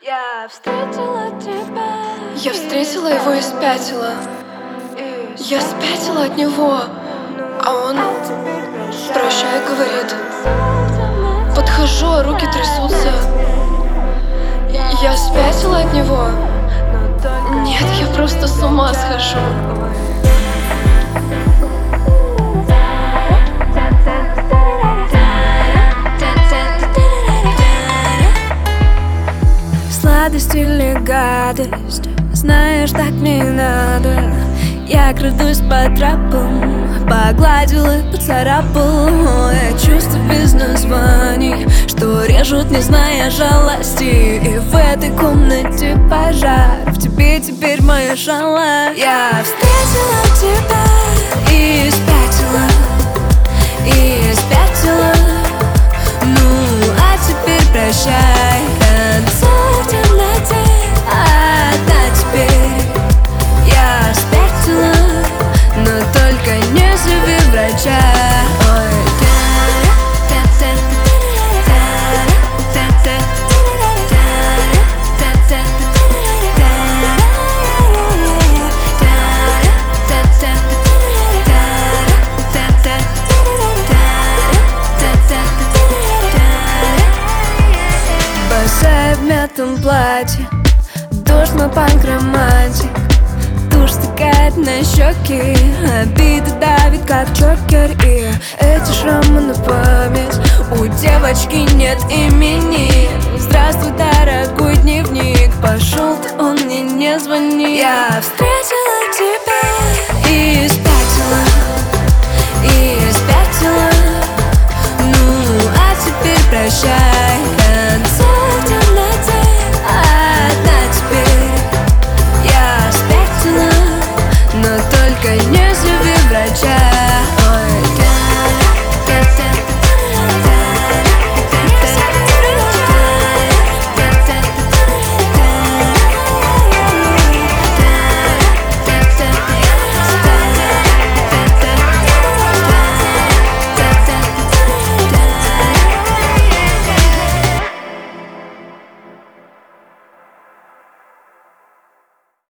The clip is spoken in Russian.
Я встретила тебя. Я встретила его и спятила. Я спятила от него, а он прощай говорит. Подхожу, а руки трясутся. Я спятила от него. Нет, я просто с ума схожу. Сладость или гадость, знаешь, так мне и надо. Я крадусь по тропам, погладил и поцарапал. Я чувства без названий, что режут, не зная жалости. И в этой комнате пожар, в тебе теперь моя шала. Я встретила тебя и спятила, и спятила. Ну, а теперь прощай, танцуй в темноте. А теперь я спятила, но только не зови врача. Босая в мятом платье, дождь мой панк-романтик. Тушь стекает на щеки, обида давит как чокер. И эти шрамы на память, у девочки нет имени. Здравствуй, дорогой дневник, пошел ты, он мне не звонит. Я встретила тебя